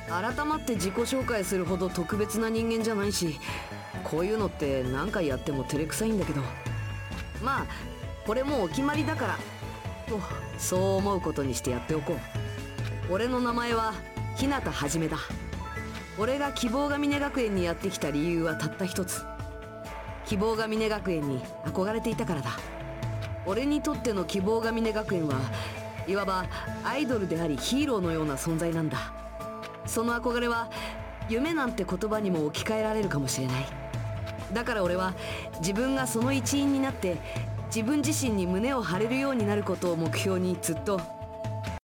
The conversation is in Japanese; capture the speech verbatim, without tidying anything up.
改まって自己紹介するほど特別な人間じゃないし、こういうのって何回やっても照れくさいんだけど、まあこれもお決まりだからとそう思うことにしてやっておこう。俺の名前は日向はじめだ。俺が希望が峰学園にやってきた理由はたった一つ。希望が峰学園に憧れていたからだ。俺にとっての希望が峰学園はいわばアイドルでありヒーローのような存在なんだ。その憧れは夢なんて言葉にも置き換えられるかもしれない。だから俺は自分がその一員になって自分自身に胸を張れるようになることを目標にずっと